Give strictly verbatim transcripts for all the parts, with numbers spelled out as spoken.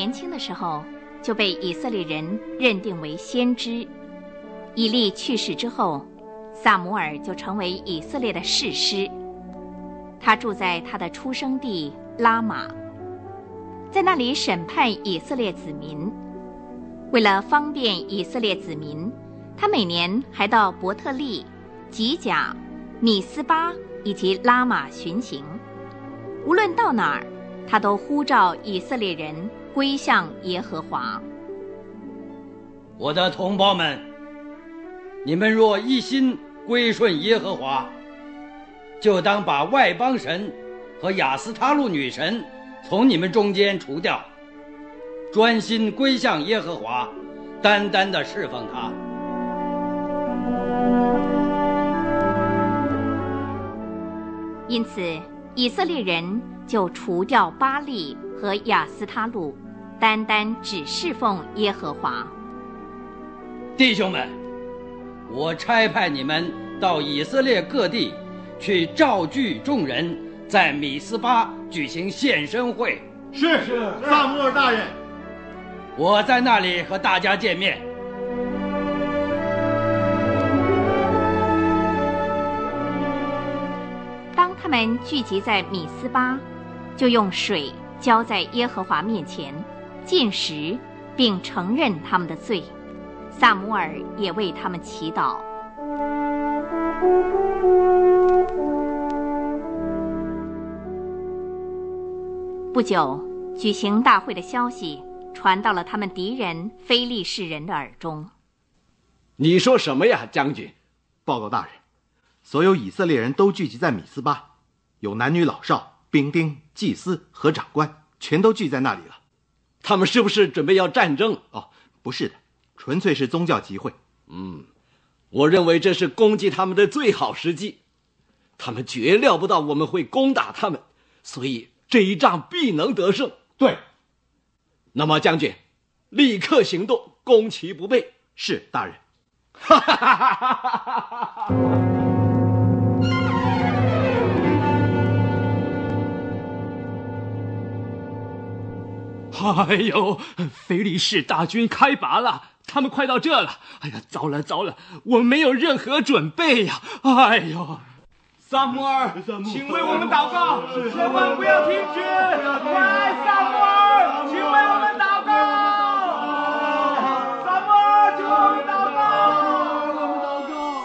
年轻的时候就被以色列人认定为先知。以利去世之后，撒母耳就成为以色列的士师。他住在他的出生地拉玛，在那里审判以色列子民。为了方便以色列子民，他每年还到伯特利、吉甲、米斯巴以及拉玛巡行。无论到哪儿，他都呼召以色列人归向耶和华。 我的同胞们，你们若一心归顺耶和华，就当把外邦神和亚斯他路女神从你们中间除掉，专心归向耶和华，单单的侍奉他。 因此以色列人就除掉巴力和亚斯他路，单单只侍奉耶和华。 弟兄们，我差派你们到以色列各地去召聚众人，在米斯巴举行献身会。 是是，撒母耳大人。 我在那里和大家见面。 当他们聚集在米斯巴，就用水浇在耶和华面前，禁食，并承认他们的罪。撒母耳也为他们祈祷。不久，举行大会的消息传到了他们敌人非利士人的耳中。 你说什么呀，将军？ 报告大人，所有以色列人都聚集在米斯巴，有男女老少、兵丁、祭司和长官，全都聚在那里了。 他们是不是准备要战争？ 哦，不是的，纯粹是宗教集会。 嗯，我认为这是攻击他们的最好时机。他们绝料不到我们会攻打他们，所以这一仗必能得胜。 对。 那么将军，立刻行动，攻其不备。 是，大人。 哈哈哈哈哈哈！ 哎呦，非利士大军开拔了，他们快到这了。哎呀，糟了糟了，我们没有任何准备呀！哎呦， 撒母耳，请为我们祷告，千万不要停止！快，撒母耳，请为我们祷告！撒母耳，请为我们祷告！为我们祷告！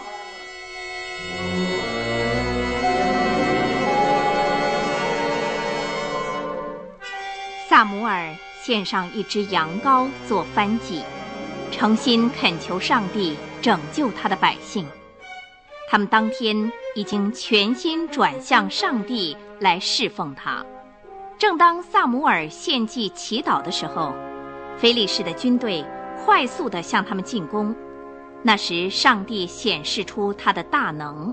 撒母耳献上一只羊羔做燔祭，诚心恳求上帝拯救他的百姓。他们当天已经全心转向上帝来侍奉他。正当撒母耳献祭祈祷的时候，非利士的军队快速地向他们进攻。那时上帝显示出他的大能。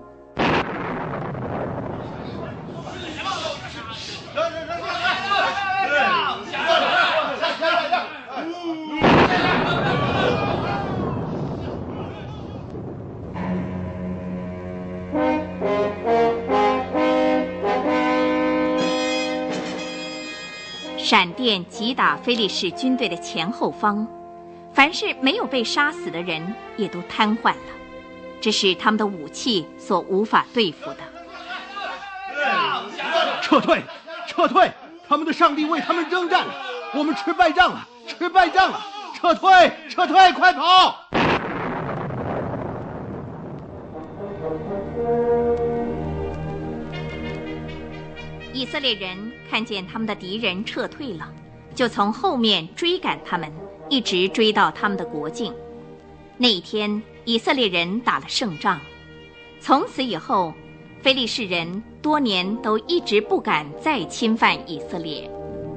闪电击打非利士军队的前后方，凡是没有被杀死的人也都瘫痪了，这是他们的武器所无法对付的。 撤退，撤退！他们的上帝为他们征战了，我们吃败仗了，吃败仗了！撤退，撤退，快跑！ 以色列人看见他们的敌人撤退了，就从后面追赶他们，一直追到他们的国境。那一天，以色列人打了胜仗。从此以后，非利士人多年都一直不敢再侵犯以色列。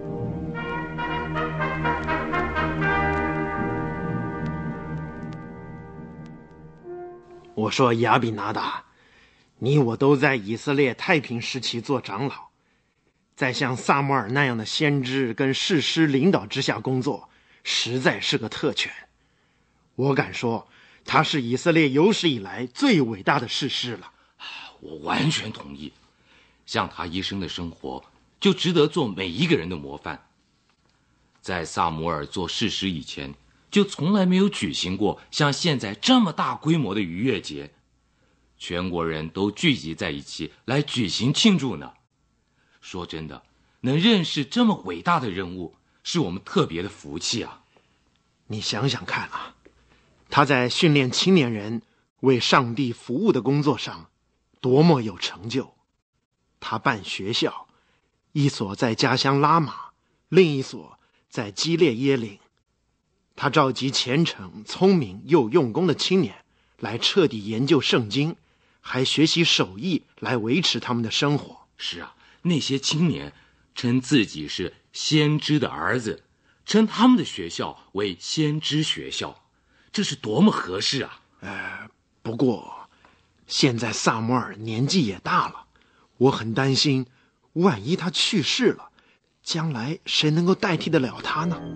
我说亚比拿达，你我都在以色列太平时期做长老，在像撒母耳那样的先知跟士师领导之下工作，实在是个特权。我敢说，他是以色列有史以来最伟大的士师了。 我完全同意，像他一生的生活，就值得做每一个人的模范。 在撒母耳做士师以前，就从来没有举行过像现在这么大规模的逾越节，全国人都聚集在一起来举行庆祝呢。说真的，能认识这么伟大的人物，是我们特别的福气啊。 你想想看啊，他在训练青年人为上帝服务的工作上多么有成就。他办学校，一所在家乡拉玛，另一所在基列耶岭。他召集虔诚、聪明又用功的青年来彻底研究圣经，还学习手艺来维持他们的生活。 是啊，那些青年称自己是先知的儿子，称他们的学校为先知学校，这是多么合适啊！ 呃，不过现在撒母耳年纪也大了，我很担心，万一他去世了，将来谁能够代替得了他呢？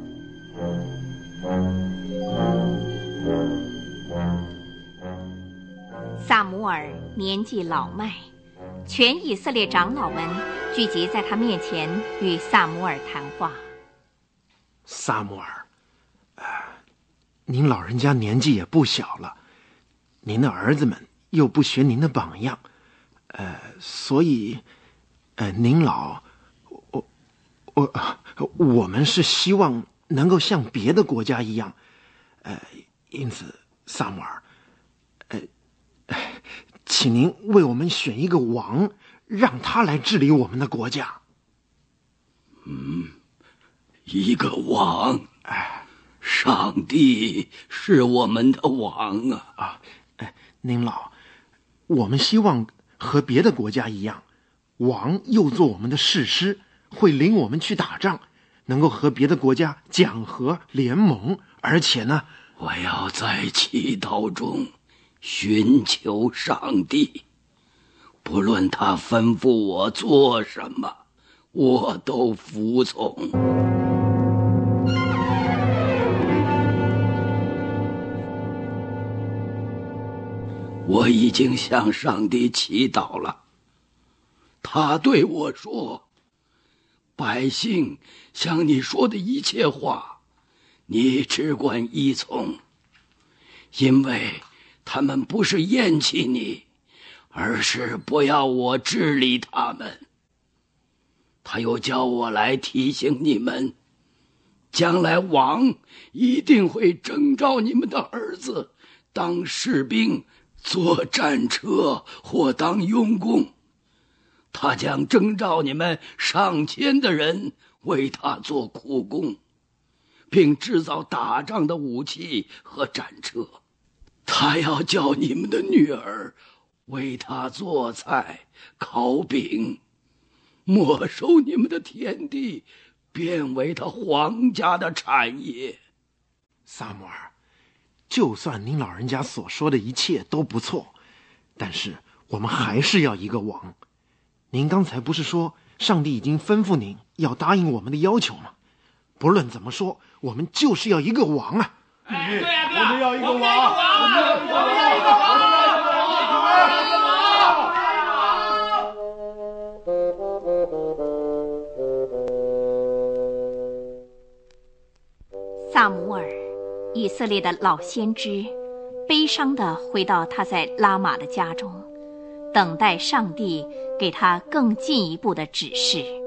撒母耳年纪老迈，全以色列长老们聚集在他面前，与撒母耳谈话。 撒母耳，呃，您老人家年纪也不小了，您的儿子们又不学您的榜样，呃，所以，呃，您老，我，我，我们是希望能够像别的国家一样，呃，因此，撒母耳，呃，请您为我们选一个王，让他来治理我们的国家。 嗯，一个王，哎，上帝是我们的王啊！ 啊，哎，您老，我们希望和别的国家一样，王又做我们的士师，会领我们去打仗，能够和别的国家讲和联盟，而且呢， 我要在祈祷中寻求上帝，不论他吩咐我做什么，我都服从。我已经向上帝祈祷了，他对我说，百姓向你说的一切话，你只管依从，因为他们不是厌弃你，而是不要我治理他们。他又叫我来提醒你们，将来王一定会征召你们的儿子当士兵，坐战车或当佣工。他将征召你们上千的人为他做苦工，并制造打仗的武器和战车。他要叫你们的女儿为他做菜、烤饼，没收你们的田地，变为他皇家的产业。 撒母耳，就算您老人家所说的一切都不错，但是我们还是要一个王。您刚才不是说上帝已经吩咐您要答应我们的要求吗？不论怎么说，我们就是要一个王啊！ 哎，对呀、啊、对呀、啊，我们要一个王，我们要一个王，我们要一个王，我们要一个王。 撒母耳，以色列的老先知，悲伤地回到他在拉玛的家中，等待上帝给他更进一步的指示。